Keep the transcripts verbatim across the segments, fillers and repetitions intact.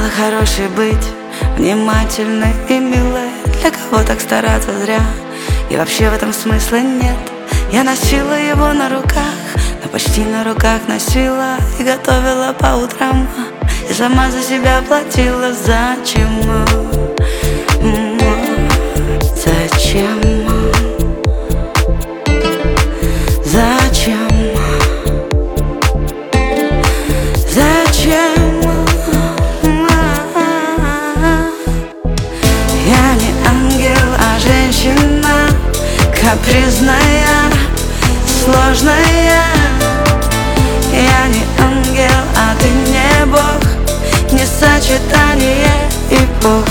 хорошей быть, внимательной и милой. Для кого так стараться зря, и вообще в этом смысла нет. Я носила его на руках, но почти на руках носила и готовила по утрам, и сама за себя платила. Зачем? Зачем? Зачем? Зачем? Я не ангел, а женщина капризная, сложная. Я не ангел, а ты не Бог, не сочетание эпох.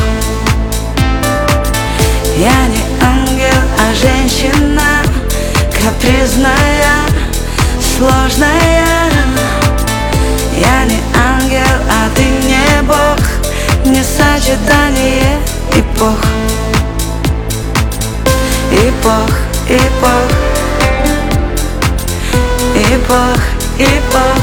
Я не ангел, а женщина капризная, сложная. Я не ангел, а ты не Бог, не сочетание эпох. Эпох, эпох, эпох, эпох,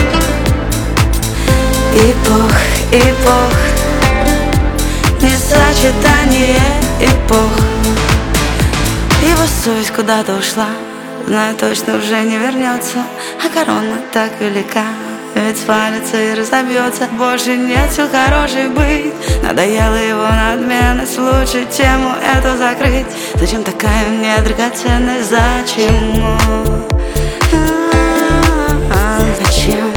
эпох, эпох, не сочетание эпох. Его совесть куда-то ушла, знаю точно, уже не вернется. А корона так велика, ведь свалится и разобьется. Больше нет сил хорошей быть, надоела его надменность. Лучше тему эту закрыть. Зачем такая мне драгоценность? Зачем? Зачем?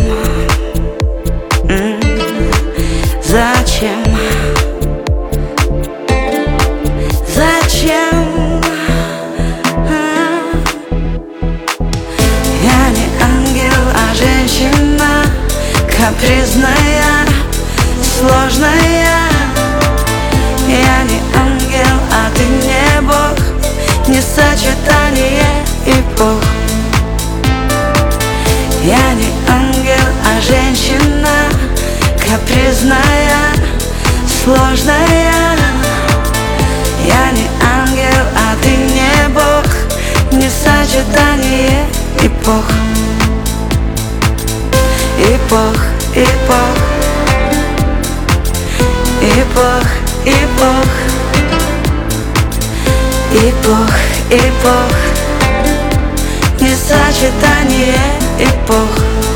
Зачем? Зачем? Я не ангел, а женщина капризная, сложная. Я не ангел, а ты не Бог, не сочетание эпох. Я не ангел, а женщина капризная, сложная. Я не ангел, а ты не Бог, не сочетание эпох. Эпох, эпох, эпох, эпох, эпох, эпох, не сочетание эпох.